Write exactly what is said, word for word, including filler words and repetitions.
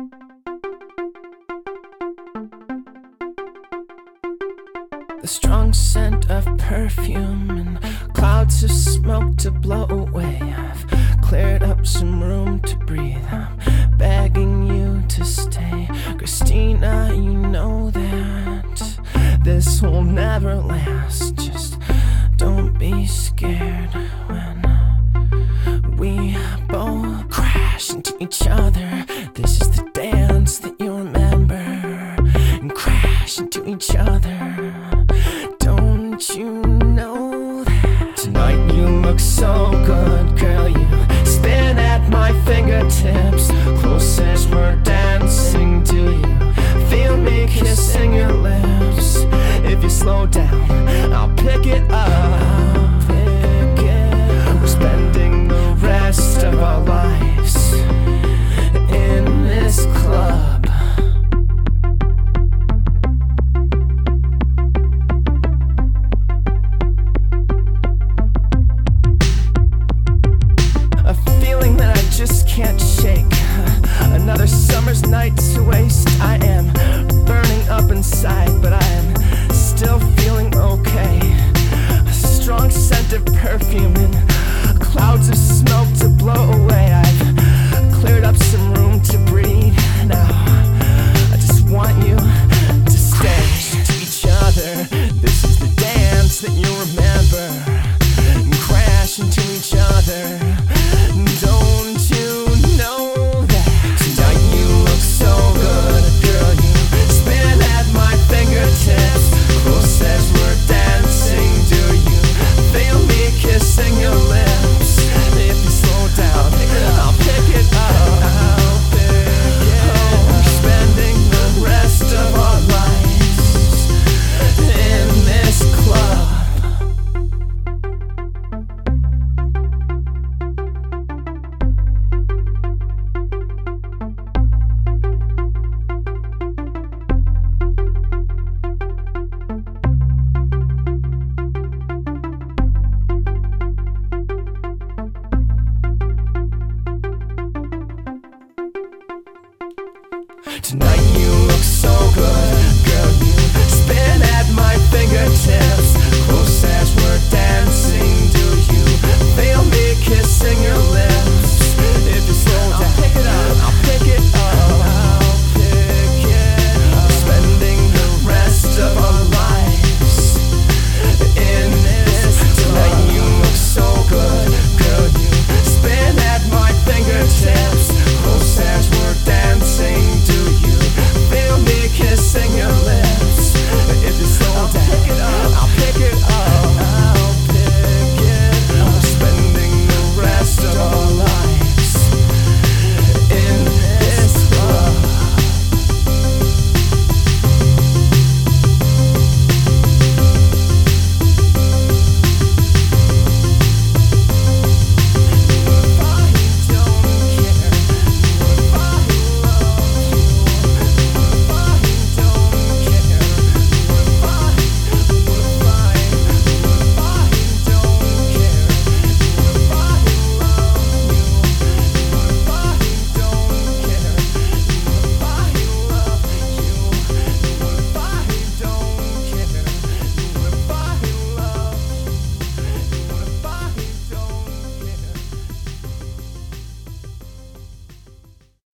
The strong scent of perfume and clouds of smoke to blow away. I've cleared up some room to breathe. I'm begging you to stay. Christina, you know that this will never last. Just don't be scared when we both crash into each other. This is the dance that you remember, and crash into each other. Don't you know that tonight you look so good, girl? You spin at my fingertips, close as we're dancing. Do you feel me kissing your lips? If you slow down, I'll pick it up. We're spending the rest of our lives in this club. Just can't shake another summer's night to waste. I am burning up inside, but I am still feeling okay. A strong scent of perfume and clouds of smoke to blow away. I've cleared up some room to breathe. Now I just want you to stay to each other. This is the dance that you remember, and crash into each other. Don't you know that tonight you look so good, girl? You spin at my fingertips, close as we're dancing. Do you feel me kissing your lips? If you slow down, I'll pick it up. Oh, we're spending the rest of our lives in this club. Tonight you look so good, girl. You spin at my fingertips,